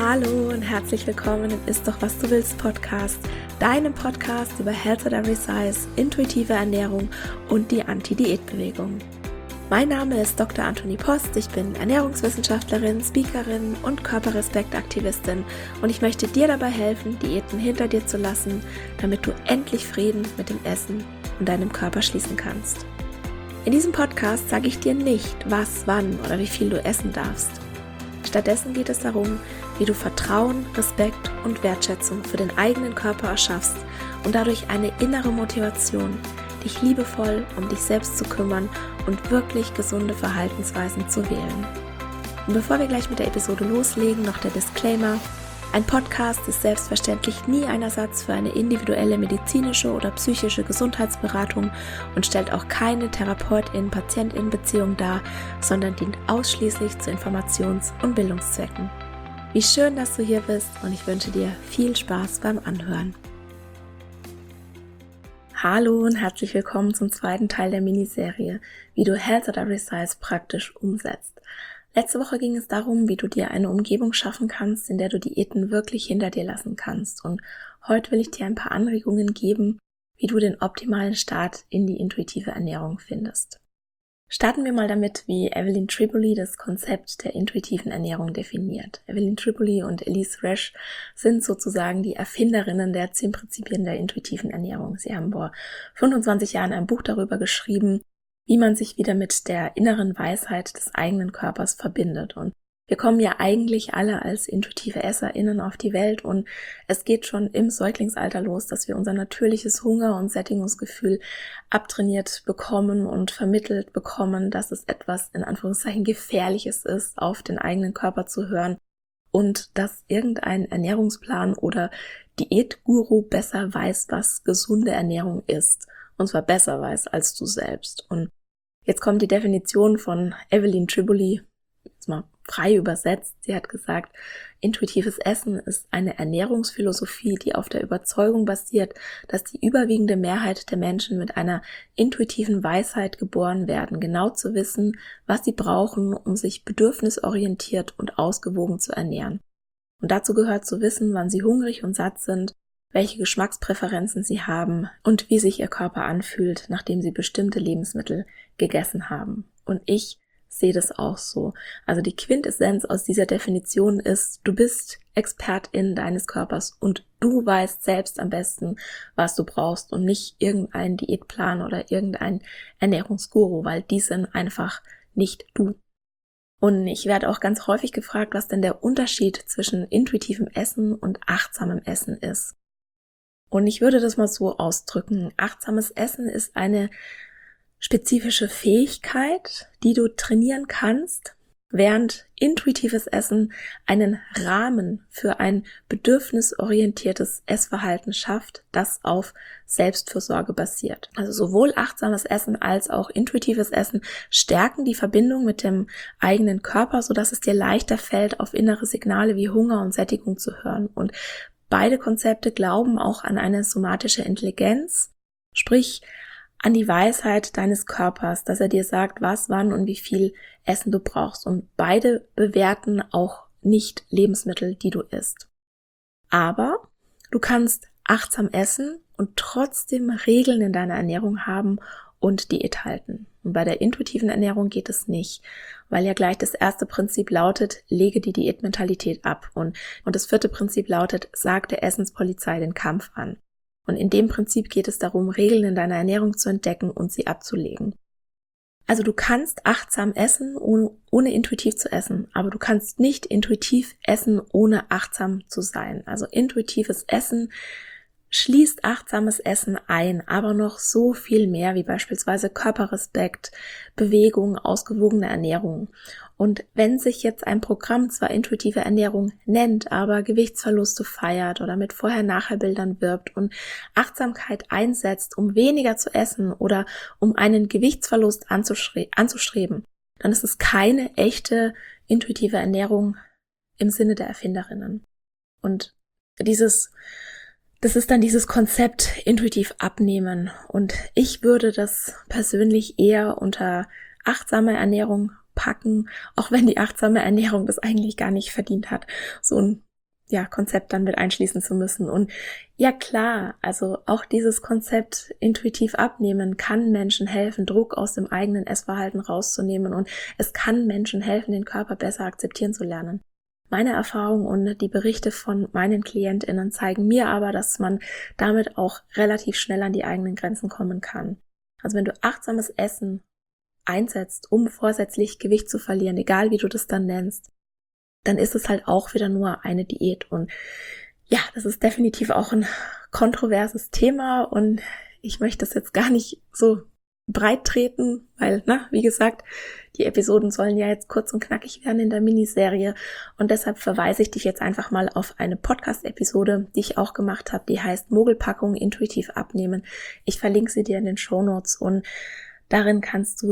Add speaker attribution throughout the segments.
Speaker 1: Hallo und herzlich willkommen im Ist doch was du willst Podcast, deinem Podcast über Health at Every Size, intuitive Ernährung und die Anti-Diät-Bewegung. Mein Name ist Dr. Antonie Post, ich bin Ernährungswissenschaftlerin, Speakerin und Körperrespektaktivistin und ich möchte dir dabei helfen, Diäten hinter dir zu lassen, damit du endlich Frieden mit dem Essen und deinem Körper schließen kannst. In diesem Podcast sage ich dir nicht, was, wann oder wie viel du essen darfst. Stattdessen geht es darum, wie du Vertrauen, Respekt und Wertschätzung für den eigenen Körper erschaffst und dadurch eine innere Motivation, dich liebevoll um dich selbst zu kümmern und wirklich gesunde Verhaltensweisen zu wählen. Und bevor wir gleich mit der Episode loslegen, noch der Disclaimer: Ein Podcast ist selbstverständlich nie ein Ersatz für eine individuelle medizinische oder psychische Gesundheitsberatung und stellt auch keine Therapeutin-Patientin-Beziehung dar, sondern dient ausschließlich zu Informations- und Bildungszwecken. Wie schön, dass du hier bist und ich wünsche dir viel Spaß beim Anhören. Hallo und herzlich willkommen zum zweiten Teil der Miniserie, wie du Health at Every Size praktisch umsetzt. Letzte Woche ging es darum, wie du dir eine Umgebung schaffen kannst, in der du Diäten wirklich hinter dir lassen kannst. Und heute will ich dir ein paar Anregungen geben, wie du den optimalen Start in die intuitive Ernährung findest. Starten wir mal damit, wie Evelyn Tribole das Konzept der intuitiven Ernährung definiert. Evelyn Tribole und Elyse Resch sind sozusagen die Erfinderinnen der 10 Prinzipien der intuitiven Ernährung. Sie haben vor 25 Jahren ein Buch darüber geschrieben, wie man sich wieder mit der inneren Weisheit des eigenen Körpers verbindet. Und wir kommen ja eigentlich alle als intuitive EsserInnen auf die Welt und es geht schon im Säuglingsalter los, dass wir unser natürliches Hunger- und Sättigungsgefühl abtrainiert bekommen und vermittelt bekommen, dass es etwas in Anführungszeichen Gefährliches ist, auf den eigenen Körper zu hören und dass irgendein Ernährungsplan oder Diätguru besser weiß, was gesunde Ernährung ist. Und zwar besser weiß als du selbst. Und jetzt kommt die Definition von Evelyn Tribole, jetzt mal frei übersetzt. Sie hat gesagt, intuitives Essen ist eine Ernährungsphilosophie, die auf der Überzeugung basiert, dass die überwiegende Mehrheit der Menschen mit einer intuitiven Weisheit geboren werden, genau zu wissen, was sie brauchen, um sich bedürfnisorientiert und ausgewogen zu ernähren. Und dazu gehört zu wissen, wann sie hungrig und satt sind, welche Geschmackspräferenzen sie haben und wie sich ihr Körper anfühlt, nachdem sie bestimmte Lebensmittel gegessen haben. Und ich sehe das auch so. Also die Quintessenz aus dieser Definition ist, du bist Expertin deines Körpers und du weißt selbst am besten, was du brauchst und nicht irgendein Diätplan oder irgendein Ernährungsguru, weil die sind einfach nicht du. Und ich werde auch ganz häufig gefragt, was denn der Unterschied zwischen intuitivem Essen und achtsamem Essen ist. Und ich würde das mal so ausdrücken. Achtsames Essen ist eine spezifische Fähigkeit, die du trainieren kannst, während intuitives Essen einen Rahmen für ein bedürfnisorientiertes Essverhalten schafft, das auf Selbstfürsorge basiert. Also sowohl achtsames Essen als auch intuitives Essen stärken die Verbindung mit dem eigenen Körper, sodass es dir leichter fällt, auf innere Signale wie Hunger und Sättigung zu hören. Und beide Konzepte glauben auch an eine somatische Intelligenz, sprich an die Weisheit deines Körpers, dass er dir sagt, was, wann und wie viel Essen du brauchst. Und beide bewerten auch nicht Lebensmittel, die du isst. Aber du kannst achtsam essen und trotzdem Regeln in deiner Ernährung haben und Diät halten. Und bei der intuitiven Ernährung geht es nicht, weil ja gleich das erste Prinzip lautet, lege die Diätmentalität ab. Und das vierte Prinzip lautet, sag der Essenspolizei den Kampf an. Und in dem Prinzip geht es darum, Regeln in deiner Ernährung zu entdecken und sie abzulegen. Also du kannst achtsam essen, ohne intuitiv zu essen, aber du kannst nicht intuitiv essen, ohne achtsam zu sein. Also intuitives Essen schließt achtsames Essen ein, aber noch so viel mehr, wie beispielsweise Körperrespekt, Bewegung, ausgewogene Ernährung. Und wenn sich jetzt ein Programm zwar intuitive Ernährung nennt, aber Gewichtsverluste feiert oder mit Vorher-Nachher-Bildern wirbt und Achtsamkeit einsetzt, um weniger zu essen oder um einen Gewichtsverlust anzustreben, dann ist es keine echte intuitive Ernährung im Sinne der Erfinderinnen. Und das ist dann dieses Konzept intuitiv abnehmen und ich würde das persönlich eher unter achtsame Ernährung packen, auch wenn die achtsame Ernährung das eigentlich gar nicht verdient hat, so ein Konzept dann mit einschließen zu müssen. Und ja klar, also auch dieses Konzept intuitiv abnehmen kann Menschen helfen, Druck aus dem eigenen Essverhalten rauszunehmen, und es kann Menschen helfen, den Körper besser akzeptieren zu lernen. Meine Erfahrung und die Berichte von meinen KlientInnen zeigen mir aber, dass man damit auch relativ schnell an die eigenen Grenzen kommen kann. Also wenn du achtsames Essen einsetzt, um vorsätzlich Gewicht zu verlieren, egal wie du das dann nennst, dann ist es halt auch wieder nur eine Diät. Und ja, das ist definitiv auch ein kontroverses Thema, und ich möchte das jetzt gar nicht so breit treten, weil, wie gesagt, die Episoden sollen ja jetzt kurz und knackig werden in der Miniserie, und deshalb verweise ich dich jetzt einfach mal auf eine Podcast-Episode, die ich auch gemacht habe, die heißt Mogelpackung intuitiv abnehmen. Ich verlinke sie dir in den Shownotes, und darin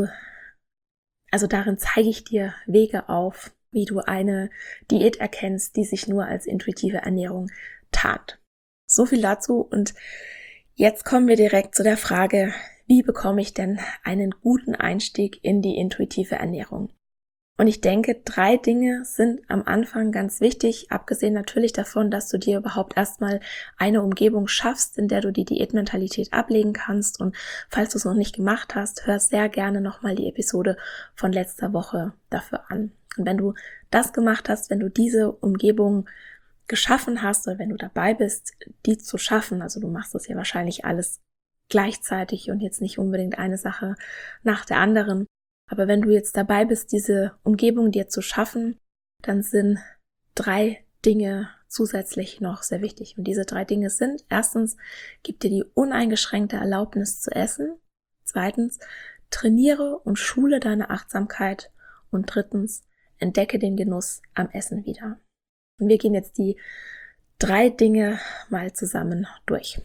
Speaker 1: zeige ich dir Wege auf, wie du eine Diät erkennst, die sich nur als intuitive Ernährung tarnt. So viel dazu, und jetzt kommen wir direkt zu der Frage, wie bekomme ich denn einen guten Einstieg in die intuitive Ernährung? Und ich denke, 3 Dinge sind am Anfang ganz wichtig, abgesehen natürlich davon, dass du dir überhaupt erstmal eine Umgebung schaffst, in der du die Diätmentalität ablegen kannst. Und falls du es noch nicht gemacht hast, hör sehr gerne nochmal die Episode von letzter Woche dafür an. Und wenn du das gemacht hast, wenn du diese Umgebung geschaffen hast oder wenn du dabei bist, die zu schaffen, also du machst das ja wahrscheinlich alles gleichzeitig und jetzt nicht unbedingt eine Sache nach der anderen, aber wenn du jetzt dabei bist, diese Umgebung dir zu schaffen, dann sind 3 Dinge zusätzlich noch sehr wichtig. Und diese 3 Dinge sind: erstens, gib dir die uneingeschränkte Erlaubnis zu essen. Zweitens, trainiere und schule deine Achtsamkeit. Und drittens, entdecke den Genuss am Essen wieder. Und wir gehen jetzt die 3 Dinge mal zusammen durch.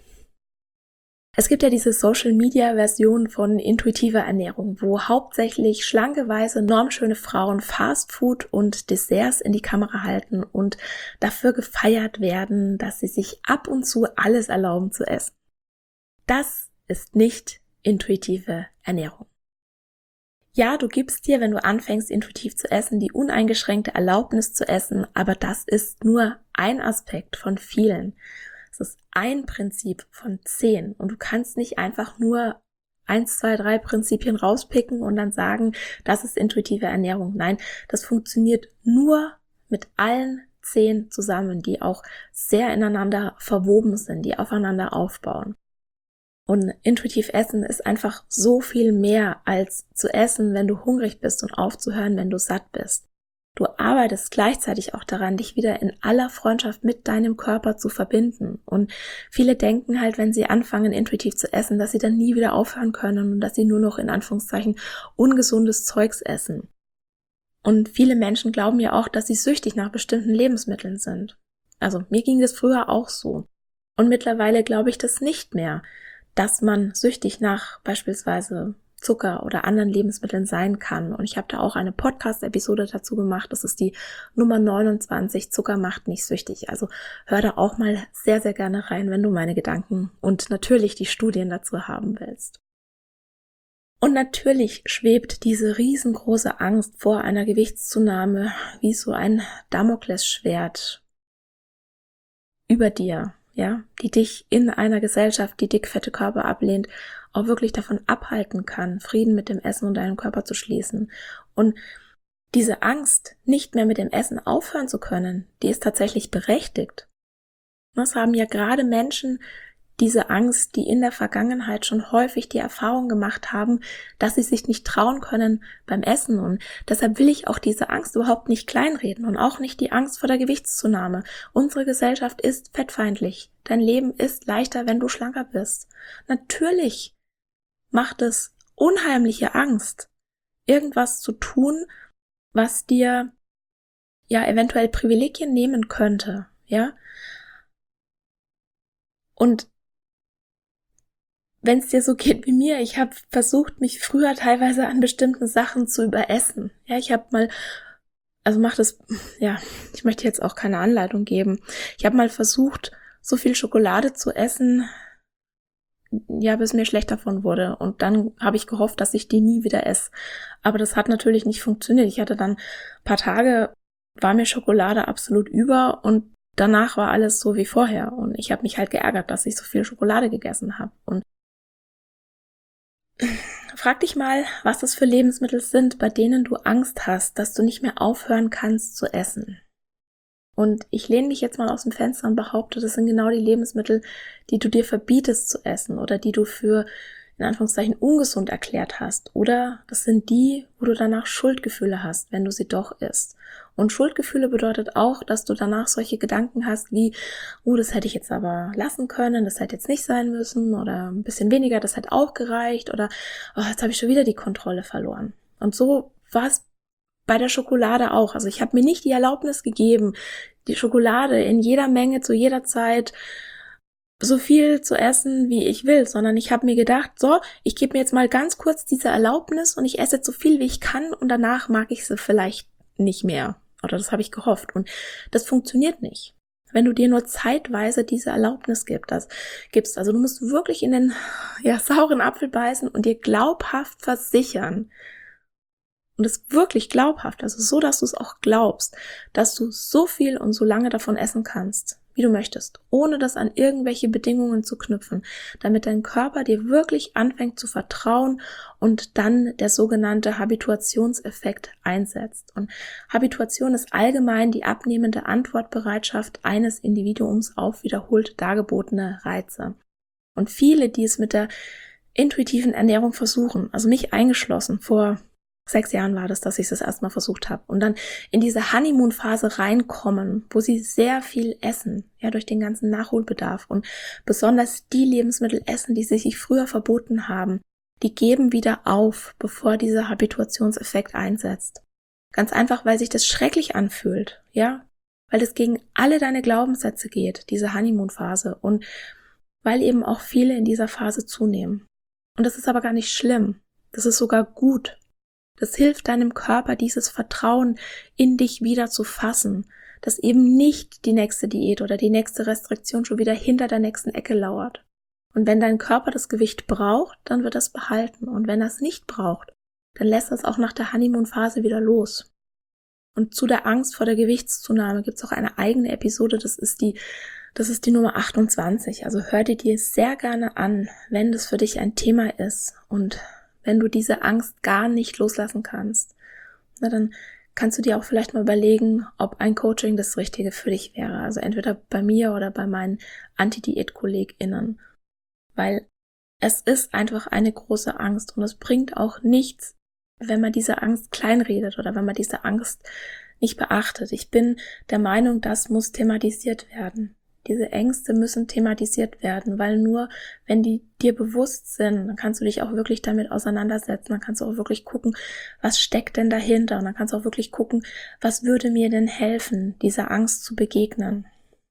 Speaker 1: Es gibt ja diese Social-Media-Version von intuitiver Ernährung, wo hauptsächlich schlanke, weiße, normschöne Frauen Fastfood und Desserts in die Kamera halten und dafür gefeiert werden, dass sie sich ab und zu alles erlauben zu essen. Das ist nicht intuitive Ernährung. Ja, du gibst dir, wenn du anfängst, intuitiv zu essen, die uneingeschränkte Erlaubnis zu essen, aber das ist nur ein Aspekt von vielen. Es ist ein Prinzip von 10, und du kannst nicht einfach nur 1, 2, 3 Prinzipien rauspicken und dann sagen, das ist intuitive Ernährung. Nein, das funktioniert nur mit allen 10 zusammen, die auch sehr ineinander verwoben sind, die aufeinander aufbauen. Und intuitiv essen ist einfach so viel mehr als zu essen, wenn du hungrig bist, und aufzuhören, wenn du satt bist. Du arbeitest gleichzeitig auch daran, dich wieder in aller Freundschaft mit deinem Körper zu verbinden. Und viele denken halt, wenn sie anfangen, intuitiv zu essen, dass sie dann nie wieder aufhören können und dass sie nur noch in Anführungszeichen ungesundes Zeugs essen. Und viele Menschen glauben ja auch, dass sie süchtig nach bestimmten Lebensmitteln sind. Also mir ging das früher auch so. Und mittlerweile glaube ich das nicht mehr, dass man süchtig nach beispielsweise Zucker oder anderen Lebensmitteln sein kann. Und ich habe da auch eine Podcast-Episode dazu gemacht. Das ist die Nummer 29, Zucker macht nicht süchtig. Also hör da auch mal sehr, sehr gerne rein, wenn du meine Gedanken und natürlich die Studien dazu haben willst. Und natürlich schwebt diese riesengroße Angst vor einer Gewichtszunahme wie so ein Damoklesschwert über dir, ja, die dich in einer Gesellschaft, die dickfette Körper ablehnt, auch wirklich davon abhalten kann, Frieden mit dem Essen und deinem Körper zu schließen. Und diese Angst, nicht mehr mit dem Essen aufhören zu können, die ist tatsächlich berechtigt. Das haben ja gerade Menschen diese Angst, die in der Vergangenheit schon häufig die Erfahrung gemacht haben, dass sie sich nicht trauen können beim Essen. Und deshalb will ich auch diese Angst überhaupt nicht kleinreden und auch nicht die Angst vor der Gewichtszunahme. Unsere Gesellschaft ist fettfeindlich. Dein Leben ist leichter, wenn du schlanker bist. Natürlich macht es unheimliche Angst, irgendwas zu tun, was dir ja eventuell Privilegien nehmen könnte, ja? Und wenn es dir so geht wie mir, ich habe versucht, mich früher teilweise an bestimmten Sachen zu überessen. Ja, ich habe mal, ich möchte jetzt auch keine Anleitung geben. Ich habe mal versucht, so viel Schokolade zu essen, ja, bis mir schlecht davon wurde. Und dann habe ich gehofft, dass ich die nie wieder esse. Aber das hat natürlich nicht funktioniert. Ich hatte dann ein paar Tage, war mir Schokolade absolut über, und danach war alles so wie vorher und ich habe mich halt geärgert, dass ich so viel Schokolade gegessen habe. Und frag dich mal, was das für Lebensmittel sind, bei denen du Angst hast, dass du nicht mehr aufhören kannst zu essen. Und ich lehne mich jetzt mal aus dem Fenster und behaupte, das sind genau die Lebensmittel, die du dir verbietest zu essen oder die du für, in Anführungszeichen, ungesund erklärt hast. Oder das sind die, wo du danach Schuldgefühle hast, wenn du sie doch isst. Und Schuldgefühle bedeutet auch, dass du danach solche Gedanken hast wie, das hätte ich jetzt aber lassen können, das hätte jetzt nicht sein müssen oder ein bisschen weniger, das hätte auch gereicht oder jetzt habe ich schon wieder die Kontrolle verloren. Und so war es bei der Schokolade auch. Also ich habe mir nicht die Erlaubnis gegeben, die Schokolade in jeder Menge zu jeder Zeit so viel zu essen, wie ich will, sondern ich habe mir gedacht, so, ich gebe mir jetzt mal ganz kurz diese Erlaubnis und ich esse jetzt so viel, wie ich kann und danach mag ich sie vielleicht nicht mehr. Oder das habe ich gehofft. Und das funktioniert nicht. Wenn du dir nur zeitweise diese Erlaubnis gibst. Also du musst wirklich in den sauren Apfel beißen und dir glaubhaft versichern, und es wirklich glaubhaft, also so, dass du es auch glaubst, dass du so viel und so lange davon essen kannst, wie du möchtest, ohne das an irgendwelche Bedingungen zu knüpfen, damit dein Körper dir wirklich anfängt zu vertrauen und dann der sogenannte Habituationseffekt einsetzt. Und Habituation ist allgemein die abnehmende Antwortbereitschaft eines Individuums auf wiederholt dargebotene Reize. Und viele, die es mit der intuitiven Ernährung versuchen, also mich eingeschlossen, vor 6 Jahren war das, dass ich das erstmal versucht habe. Und dann in diese Honeymoon-Phase reinkommen, wo sie sehr viel essen, durch den ganzen Nachholbedarf. Und besonders die Lebensmittel essen, die sie sich früher verboten haben, die geben wieder auf, bevor dieser Habituationseffekt einsetzt. Ganz einfach, weil sich das schrecklich anfühlt, weil es gegen alle deine Glaubenssätze geht, diese Honeymoon-Phase. Und weil eben auch viele in dieser Phase zunehmen. Und das ist aber gar nicht schlimm. Das ist sogar gut. Das hilft deinem Körper, dieses Vertrauen in dich wieder zu fassen, dass eben nicht die nächste Diät oder die nächste Restriktion schon wieder hinter der nächsten Ecke lauert. Und wenn dein Körper das Gewicht braucht, dann wird er es behalten. Und wenn er es nicht braucht, dann lässt er es auch nach der Honeymoon-Phase wieder los. Und zu der Angst vor der Gewichtszunahme gibt es auch eine eigene Episode, das ist die Nummer 28. Also hör dir die sehr gerne an, wenn das für dich ein Thema ist und wenn du diese Angst gar nicht loslassen kannst, dann kannst du dir auch vielleicht mal überlegen, ob ein Coaching das Richtige für dich wäre. Also entweder bei mir oder bei meinen Anti-Diät-KollegInnen. Weil es ist einfach eine große Angst und es bringt auch nichts, wenn man diese Angst kleinredet oder wenn man diese Angst nicht beachtet. Ich bin der Meinung, das muss thematisiert werden. Diese Ängste müssen thematisiert werden, weil nur wenn die dir bewusst sind, dann kannst du dich auch wirklich damit auseinandersetzen, dann kannst du auch wirklich gucken, was steckt denn dahinter und dann kannst du auch wirklich gucken, was würde mir denn helfen, dieser Angst zu begegnen.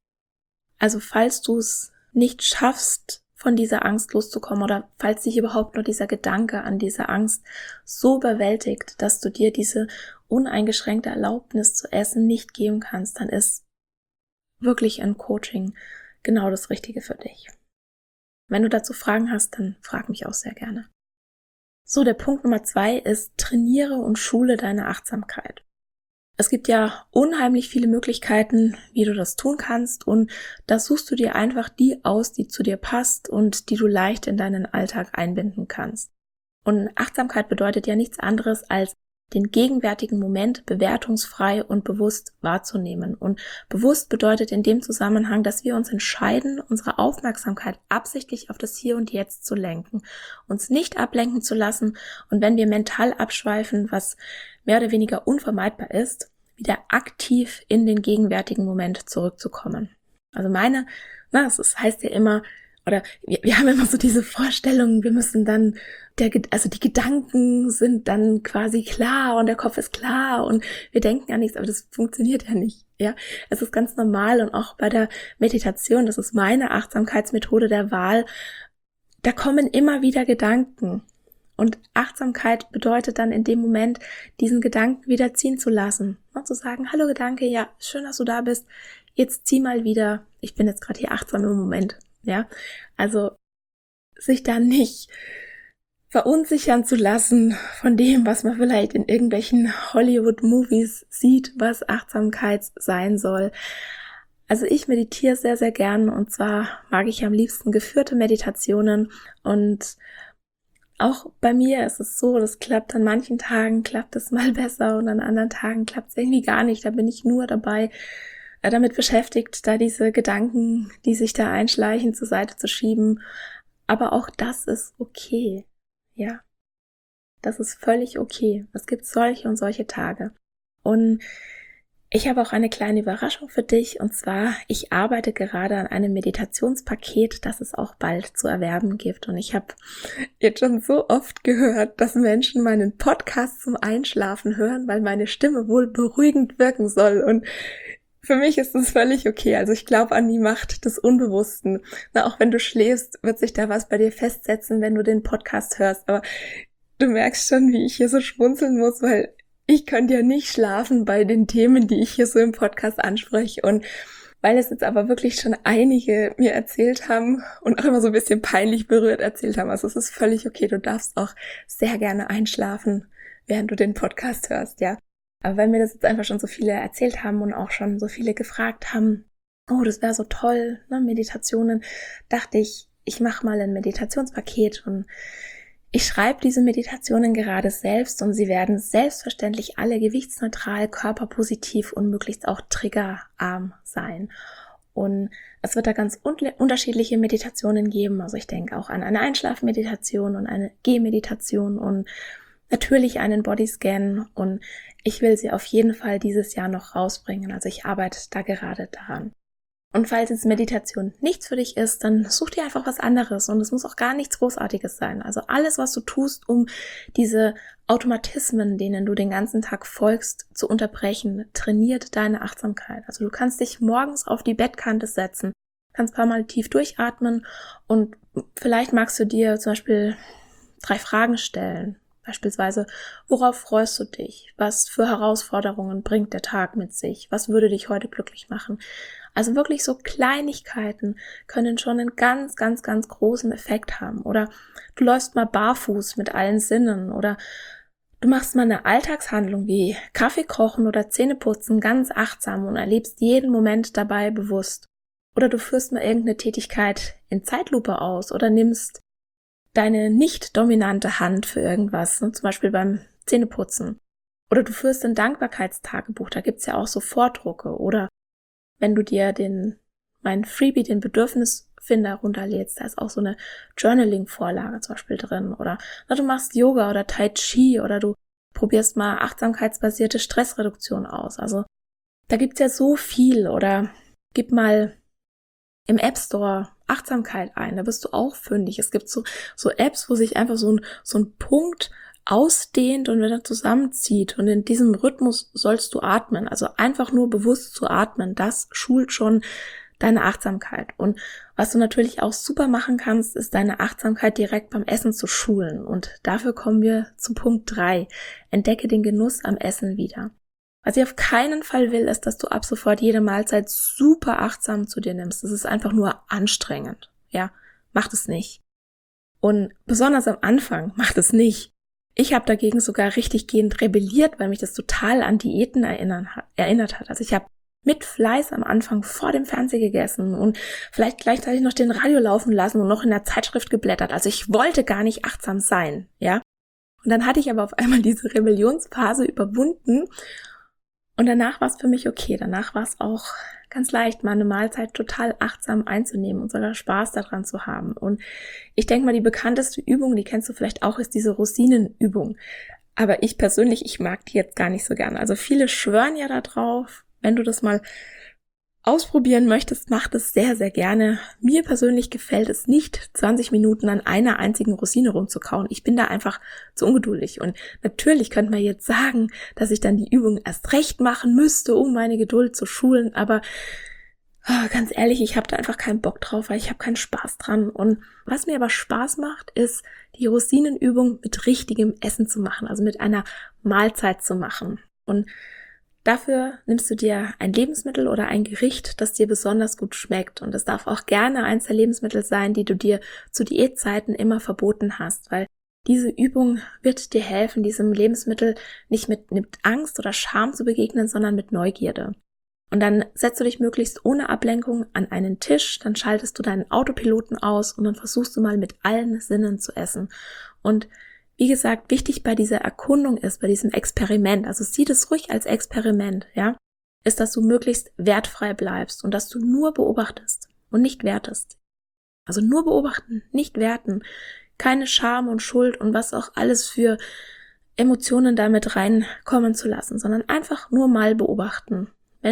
Speaker 1: Also falls du es nicht schaffst, von dieser Angst loszukommen oder falls dich überhaupt nur dieser Gedanke an diese Angst so überwältigt, dass du dir diese uneingeschränkte Erlaubnis zu essen nicht geben kannst, dann ist wirklich ein Coaching genau das Richtige für dich. Wenn du dazu Fragen hast, dann frag mich auch sehr gerne. So, der Punkt Nummer 2 ist, trainiere und schule deine Achtsamkeit. Es gibt ja unheimlich viele Möglichkeiten, wie du das tun kannst und da suchst du dir einfach die aus, die zu dir passt und die du leicht in deinen Alltag einbinden kannst. Und Achtsamkeit bedeutet ja nichts anderes als den gegenwärtigen Moment bewertungsfrei und bewusst wahrzunehmen. Und bewusst bedeutet in dem Zusammenhang, dass wir uns entscheiden, unsere Aufmerksamkeit absichtlich auf das Hier und Jetzt zu lenken, uns nicht ablenken zu lassen und wenn wir mental abschweifen, was mehr oder weniger unvermeidbar ist, wieder aktiv in den gegenwärtigen Moment zurückzukommen. Also das heißt ja immer, oder wir haben immer so diese Vorstellung, wir müssen dann, die Gedanken sind dann quasi klar und der Kopf ist klar und wir denken an nichts, aber das funktioniert ja nicht, Es ist ganz normal und auch bei der Meditation, das ist meine Achtsamkeitsmethode der Wahl, da kommen immer wieder Gedanken. Und Achtsamkeit bedeutet dann in dem Moment, diesen Gedanken wieder ziehen zu lassen. Und zu sagen, hallo Gedanke, ja, schön, dass du da bist. Jetzt zieh mal wieder, ich bin jetzt gerade hier achtsam im Moment. Also sich da nicht verunsichern zu lassen von dem, was man vielleicht in irgendwelchen Hollywood-Movies sieht, was Achtsamkeit sein soll. Also ich meditiere sehr, sehr gern, und zwar mag ich am liebsten geführte Meditationen, und auch bei mir ist es so, das klappt an manchen Tagen, klappt es mal besser und an anderen Tagen klappt es irgendwie gar nicht. Da bin ich nur dabei, damit beschäftigt, da diese Gedanken, die sich da einschleichen, zur Seite zu schieben. Aber auch das ist okay. Ja, das ist völlig okay. Es gibt solche und solche Tage. Und ich habe auch eine kleine Überraschung für dich, und zwar, ich arbeite gerade an einem Meditationspaket, das es auch bald zu erwerben gibt. Und ich habe jetzt schon so oft gehört, dass Menschen meinen Podcast zum Einschlafen hören, weil meine Stimme wohl beruhigend wirken soll. Und für mich ist das völlig okay. Also ich glaube an die Macht des Unbewussten. Na, auch wenn du schläfst, wird sich da was bei dir festsetzen, wenn du den Podcast hörst. Aber du merkst schon, wie ich hier so schmunzeln muss, weil ich könnte ja nicht schlafen bei den Themen, die ich hier so im Podcast anspreche. Und weil es jetzt aber wirklich schon einige mir erzählt haben und auch immer so ein bisschen peinlich berührt erzählt haben, also es ist völlig okay, du darfst auch sehr gerne einschlafen, während du den Podcast hörst, ja. Aber weil mir das jetzt einfach schon so viele erzählt haben und auch schon so viele gefragt haben, oh, das wäre so toll, ne, Meditationen, dachte ich, ich mache mal ein Meditationspaket, und ich schreibe diese Meditationen gerade selbst, und sie werden selbstverständlich alle gewichtsneutral, körperpositiv und möglichst auch triggerarm sein. Und es wird da ganz unterschiedliche Meditationen geben. Also ich denke auch an eine Einschlafmeditation und eine Gehmeditation und natürlich einen Bodyscan, und ich will sie auf jeden Fall dieses Jahr noch rausbringen. Also ich arbeite da gerade daran. Und falls jetzt Meditation nichts für dich ist, dann such dir einfach was anderes, und es muss auch gar nichts Großartiges sein. Also alles, was du tust, um diese Automatismen, denen du den ganzen Tag folgst, zu unterbrechen, trainiert deine Achtsamkeit. Also du kannst dich morgens auf die Bettkante setzen, kannst ein paar Mal tief durchatmen, und vielleicht magst du dir zum Beispiel 3 Fragen stellen. Beispielsweise, worauf freust du dich? Was für Herausforderungen bringt der Tag mit sich? Was würde dich heute glücklich machen? Also wirklich so Kleinigkeiten können schon einen ganz, ganz, ganz großen Effekt haben. Oder du läufst mal barfuß mit allen Sinnen, oder du machst mal eine Alltagshandlung wie Kaffee kochen oder Zähneputzen ganz achtsam und erlebst jeden Moment dabei bewusst. Oder du führst mal irgendeine Tätigkeit in Zeitlupe aus oder nimmst deine nicht dominante Hand für irgendwas, zum Beispiel beim Zähneputzen. Oder du führst ein Dankbarkeitstagebuch, da gibt's ja auch so Vordrucke. Oder wenn du dir mein Freebie, den Bedürfnisfinder, runterlädst, da ist auch so eine Journaling-Vorlage zum Beispiel drin. Oder du machst Yoga oder Tai Chi, oder du probierst mal achtsamkeitsbasierte Stressreduktion aus. Also da gibt's ja so viel. Oder gib mal im App Store Achtsamkeit ein, da bist du auch fündig. Es gibt so Apps, wo sich einfach so ein Punkt ausdehnt und wieder zusammenzieht, und in diesem Rhythmus sollst du atmen. Also einfach nur bewusst zu atmen, das schult schon deine Achtsamkeit. Und was du natürlich auch super machen kannst, ist deine Achtsamkeit direkt beim Essen zu schulen, und dafür kommen wir zu Punkt 3. Entdecke den Genuss am Essen wieder. Was ich auf keinen Fall will, ist, dass du ab sofort jede Mahlzeit super achtsam zu dir nimmst. Das ist einfach nur anstrengend. Ja, mach das nicht. Und besonders am Anfang, mach das nicht. Ich habe dagegen sogar richtig gehend rebelliert, weil mich das total an Diäten erinnert hat. Also ich habe mit Fleiß am Anfang vor dem Fernseher gegessen und vielleicht gleichzeitig noch den Radio laufen lassen und noch in der Zeitschrift geblättert. Also ich wollte gar nicht achtsam sein, ja. Und dann hatte ich aber auf einmal diese Rebellionsphase überwunden. Und danach war es für mich okay. Danach war es auch ganz leicht, mal eine Mahlzeit total achtsam einzunehmen und sogar Spaß daran zu haben. Und ich denke mal, die bekannteste Übung, die kennst du vielleicht auch, ist diese Rosinenübung. Aber ich persönlich, ich mag die jetzt gar nicht so gern. Also viele schwören ja da drauf. Wenn du das mal ausprobieren möchtest, mach das sehr, sehr gerne. Mir persönlich gefällt es nicht, 20 Minuten an einer einzigen Rosine rumzukauen. Ich bin da einfach zu ungeduldig. Und natürlich könnte man jetzt sagen, dass ich dann die Übung erst recht machen müsste, um meine Geduld zu schulen. Aber ganz ehrlich, ich habe da einfach keinen Bock drauf, weil ich habe keinen Spaß dran. Und was mir aber Spaß macht, ist, die Rosinenübung mit richtigem Essen zu machen, also mit einer Mahlzeit zu machen. Und dafür nimmst du dir ein Lebensmittel oder ein Gericht, das dir besonders gut schmeckt. Und es darf auch gerne eins der Lebensmittel sein, die du dir zu Diätzeiten immer verboten hast, weil diese Übung wird dir helfen, diesem Lebensmittel nicht mit Angst oder Scham zu begegnen, sondern mit Neugierde. Und dann setzt du dich möglichst ohne Ablenkung an einen Tisch, dann schaltest du deinen Autopiloten aus und dann versuchst du mal mit allen Sinnen zu essen. Und wie gesagt, wichtig bei dieser Erkundung ist, bei diesem Experiment, also sieh das ruhig als Experiment, ja, ist, dass du möglichst wertfrei bleibst und dass du nur beobachtest und nicht wertest. Also nur beobachten, nicht werten. Keine Scham und Schuld und was auch alles für Emotionen damit reinkommen zu lassen, sondern einfach nur mal beobachten.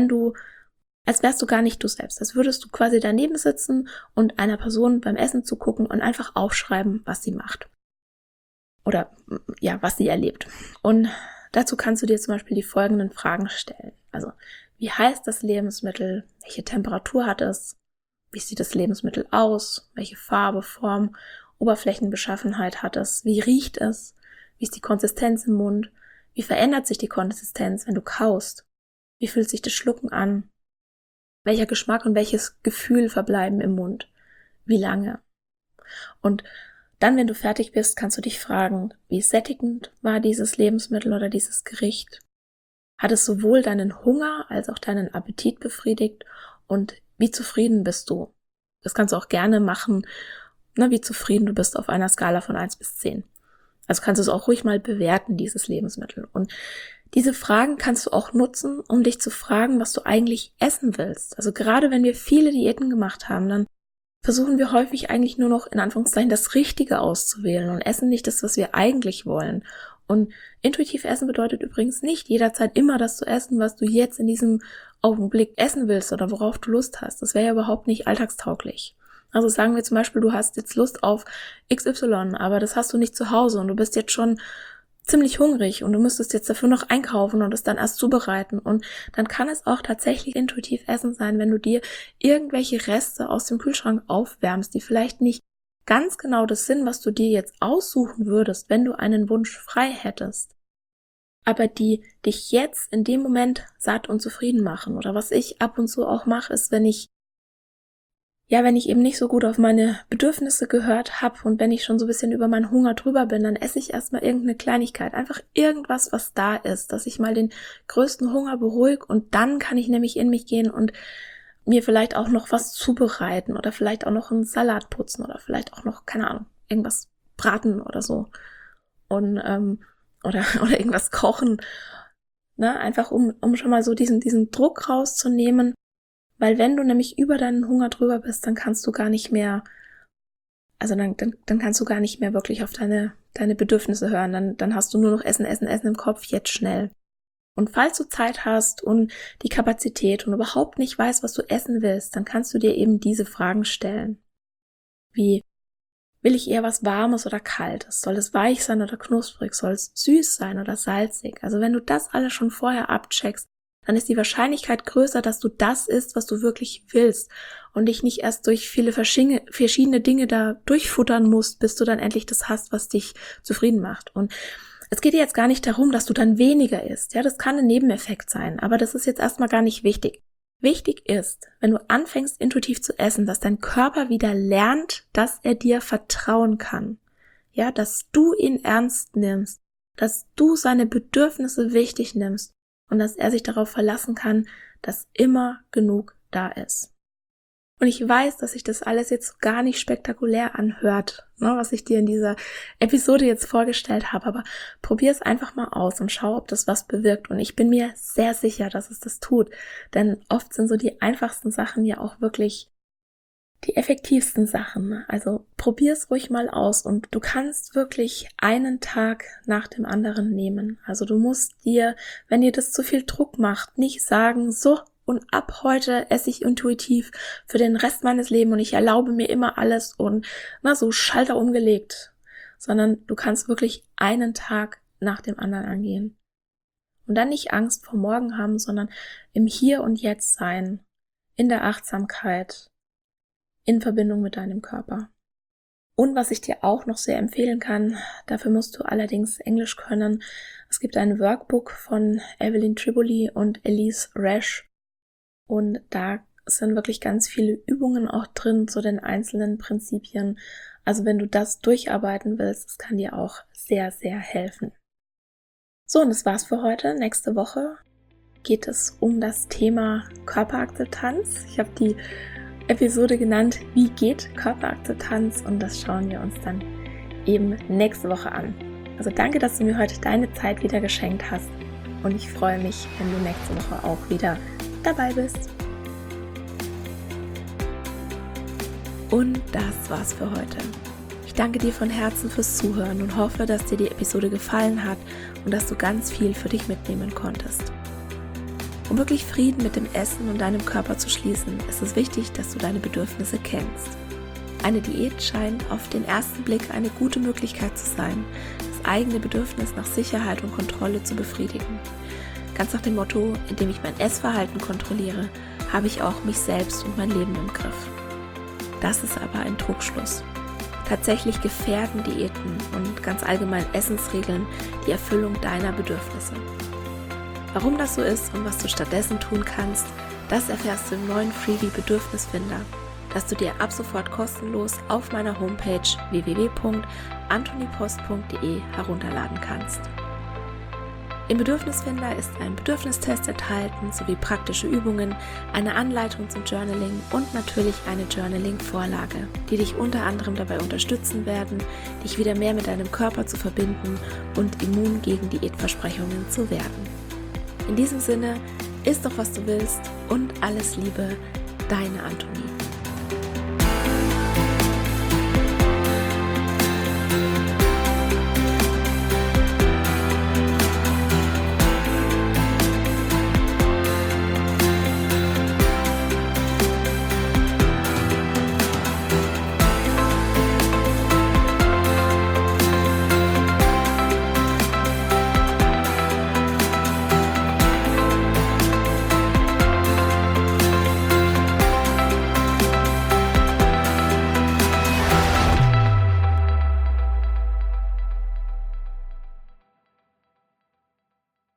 Speaker 1: Als wärst du gar nicht du selbst, als würdest du quasi daneben sitzen und einer Person beim Essen zugucken und einfach aufschreiben, was sie macht. Oder ja, was sie erlebt. Und dazu kannst du dir zum Beispiel die folgenden Fragen stellen. Also, wie heißt das Lebensmittel? Welche Temperatur hat es? Wie sieht das Lebensmittel aus? Welche Farbe, Form, Oberflächenbeschaffenheit hat es? Wie riecht es? Wie ist die Konsistenz im Mund? Wie verändert sich die Konsistenz, wenn du kaust? Wie fühlt sich das Schlucken an? Welcher Geschmack und welches Gefühl verbleiben im Mund? Wie lange? Und dann, wenn du fertig bist, kannst du dich fragen, wie sättigend war dieses Lebensmittel oder dieses Gericht? Hat es sowohl deinen Hunger als auch deinen Appetit befriedigt? Und wie zufrieden bist du? Das kannst du auch gerne machen, wie zufrieden du bist auf einer Skala von 1 bis 10. Also kannst du es auch ruhig mal bewerten, dieses Lebensmittel. Und diese Fragen kannst du auch nutzen, um dich zu fragen, was du eigentlich essen willst. Also gerade wenn wir viele Diäten gemacht haben, dann versuchen wir häufig eigentlich nur noch in Anführungszeichen das Richtige auszuwählen und essen nicht das, was wir eigentlich wollen. Und intuitiv essen bedeutet übrigens nicht jederzeit immer das zu essen, was du jetzt in diesem Augenblick essen willst oder worauf du Lust hast. Das wäre ja überhaupt nicht alltagstauglich. Also sagen wir zum Beispiel, du hast jetzt Lust auf XY, aber das hast du nicht zu Hause und du bist jetzt schon ziemlich hungrig und du müsstest jetzt dafür noch einkaufen und es dann erst zubereiten. Und dann kann es auch tatsächlich intuitiv Essen sein, wenn du dir irgendwelche Reste aus dem Kühlschrank aufwärmst, die vielleicht nicht ganz genau das sind, was du dir jetzt aussuchen würdest, wenn du einen Wunsch frei hättest, aber die dich jetzt in dem Moment satt und zufrieden machen. Oder was ich ab und zu auch mache, ist, wenn ich eben nicht so gut auf meine Bedürfnisse gehört habe und wenn ich schon so ein bisschen über meinen Hunger drüber bin, dann esse ich erstmal irgendeine Kleinigkeit, einfach irgendwas, was da ist, dass ich mal den größten Hunger beruhige und dann kann ich nämlich in mich gehen und mir vielleicht auch noch was zubereiten oder vielleicht auch noch einen Salat putzen oder vielleicht auch noch, keine Ahnung, irgendwas braten oder so und oder irgendwas kochen, einfach um schon mal so diesen Druck rauszunehmen. Weil wenn du nämlich über deinen Hunger drüber bist, dann kannst du gar nicht mehr, also dann kannst du gar nicht mehr wirklich auf deine Bedürfnisse hören. Dann hast du nur noch Essen im Kopf, jetzt schnell. Und falls du Zeit hast und die Kapazität und überhaupt nicht weißt, was du essen willst, dann kannst du dir eben diese Fragen stellen. Wie, will ich eher was Warmes oder Kaltes? Soll es weich sein oder knusprig? Soll es süß sein oder salzig? Also wenn du das alles schon vorher abcheckst, dann ist die Wahrscheinlichkeit größer, dass du das isst, was du wirklich willst und dich nicht erst durch viele verschiedene Dinge da durchfuttern musst, bis du dann endlich das hast, was dich zufrieden macht. Und es geht dir jetzt gar nicht darum, dass du dann weniger isst. Ja, das kann ein Nebeneffekt sein, aber das ist jetzt erstmal gar nicht wichtig. Wichtig ist, wenn du anfängst, intuitiv zu essen, dass dein Körper wieder lernt, dass er dir vertrauen kann. Ja, dass du ihn ernst nimmst, dass du seine Bedürfnisse wichtig nimmst. Und dass er sich darauf verlassen kann, dass immer genug da ist. Und ich weiß, dass sich das alles jetzt gar nicht spektakulär anhört, was ich dir in dieser Episode jetzt vorgestellt habe, aber probier es einfach mal aus und schau, ob das was bewirkt. Und ich bin mir sehr sicher, dass es das tut, denn oft sind so die einfachsten Sachen ja auch wirklich die effektivsten Sachen. Also probier es ruhig mal aus und du kannst wirklich einen Tag nach dem anderen nehmen. Also du musst dir, wenn dir das zu viel Druck macht, nicht sagen, so und ab heute esse ich intuitiv für den Rest meines Lebens und ich erlaube mir immer alles und so Schalter umgelegt, sondern du kannst wirklich einen Tag nach dem anderen angehen. Und dann nicht Angst vor morgen haben, sondern im Hier und Jetzt sein, in der Achtsamkeit, in Verbindung mit deinem Körper. Und was ich dir auch noch sehr empfehlen kann, dafür musst du allerdings Englisch können. Es gibt ein Workbook von Evelyn Tribole und Elise Resch und da sind wirklich ganz viele Übungen auch drin zu den einzelnen Prinzipien. Also wenn du das durcharbeiten willst, das kann dir auch sehr, sehr helfen. So, und das war's für heute. Nächste Woche geht es um das Thema Körperakzeptanz. Ich habe die Episode genannt, wie geht Körperakzeptanz, und das schauen wir uns dann eben nächste Woche an. Also danke, dass du mir heute deine Zeit wieder geschenkt hast, und ich freue mich, wenn du nächste Woche auch wieder dabei bist. Und das war's für heute. Ich danke dir von Herzen fürs Zuhören und hoffe, dass dir die Episode gefallen hat und dass du ganz viel für dich mitnehmen konntest. Um wirklich Frieden mit dem Essen und deinem Körper zu schließen, ist es wichtig, dass du deine Bedürfnisse kennst. Eine Diät scheint auf den ersten Blick eine gute Möglichkeit zu sein, das eigene Bedürfnis nach Sicherheit und Kontrolle zu befriedigen. Ganz nach dem Motto, indem ich mein Essverhalten kontrolliere, habe ich auch mich selbst und mein Leben im Griff. Das ist aber ein Trugschluss. Tatsächlich gefährden Diäten und ganz allgemein Essensregeln die Erfüllung deiner Bedürfnisse. Warum das so ist und was du stattdessen tun kannst, das erfährst du im neuen Freebie Bedürfnisfinder, das du dir ab sofort kostenlos auf meiner Homepage www.antonipost.de herunterladen kannst. Im Bedürfnisfinder ist ein Bedürfnistest enthalten sowie praktische Übungen, eine Anleitung zum Journaling und natürlich eine Journaling-Vorlage, die dich unter anderem dabei unterstützen werden, dich wieder mehr mit deinem Körper zu verbinden und immun gegen Diätversprechungen zu werden. In diesem Sinne, iss doch, was du willst, und alles Liebe, deine Antonie.